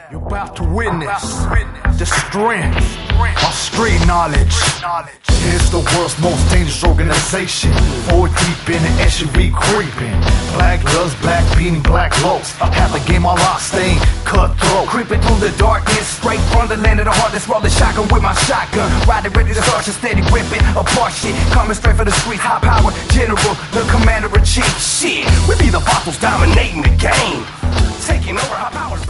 You're about to witness the strength of street knowledge. It's the world's most dangerous organization. 4 deep in the SUV creeping. Black gloves, black beanie, black lows. Have the game all locked, staying cutthroat. Creeping through the darkness, straight from the land of the heartless. Rolling shotgun with my shotgun. Riding ready to start, steady ripping apart shit. Coming straight for the streets, high power general, the commander in chief. Shit, we be the bottles dominating the game. Taking over high powers.